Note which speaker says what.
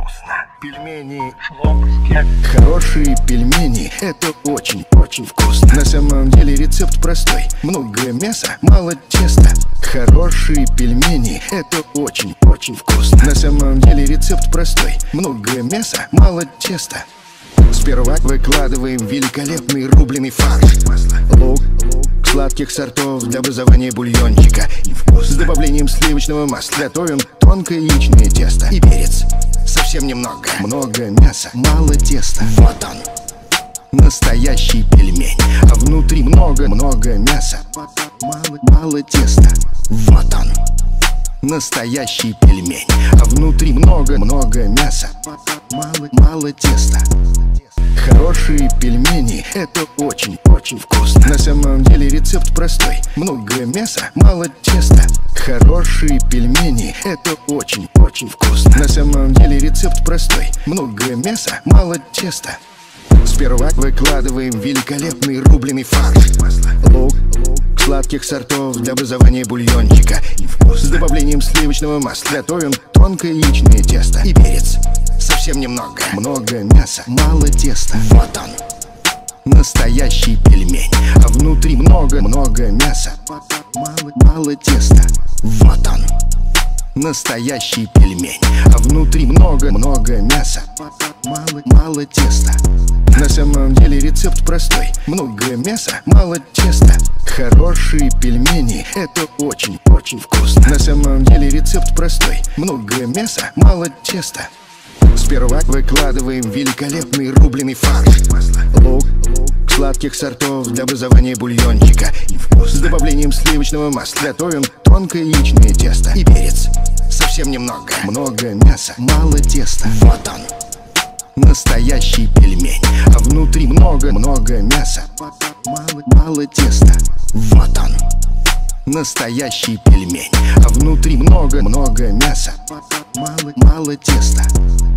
Speaker 1: вкусно. Пельмени,
Speaker 2: хорошие пельмени, это очень вкусно. На самом деле рецепт простой: много мяса, мало теста. Хорошие пельмени, это очень вкусно. На самом деле рецепт простой: много мяса, мало теста. Сперва выкладываем великолепный рубленый фарш, лук, сладких сортов для образования бульончика. С добавлением сливочного масла готовим тонкое яичное тесто и перец. Совсем немного. Много мяса, мало теста. Вот он, настоящий пельмень. А внутри много мяса, мало теста. Вот он, настоящий пельмень. А внутри много мяса, мало теста. Хорошие пельмени, это очень вкусно. На самом деле рецепт простой: много мяса, мало теста. Хорошие пельмени, это очень вкусно. На самом деле рецепт простой: много мяса, мало теста. Сперва выкладываем великолепный рубленый фарш, лук, сладких сортов для образования бульончика. С добавлением сливочного масла готовим тонкое яичное тесто и перец. Совсем немного. Много мяса, мало теста. Вот он, настоящий пельмень. А внутри много мяса, мало теста. Вот он, настоящий пельмень. А внутри много мяса, мало теста. На самом деле рецепт простой: много мяса, мало теста. Хорошие пельмени, это очень вкусно. На самом деле рецепт простой: много мяса, мало теста. Сперва выкладываем великолепный рубленый фарш, лук, сладких сортов для образования бульончика. С добавлением сливочного масла готовим тонкое яичное тесто и перец. Совсем немного. Много мяса, мало теста. Вот он, настоящий пельмень. А внутри много мяса, мало теста. Вот он, настоящий пельмень. А внутри много мяса, мало теста.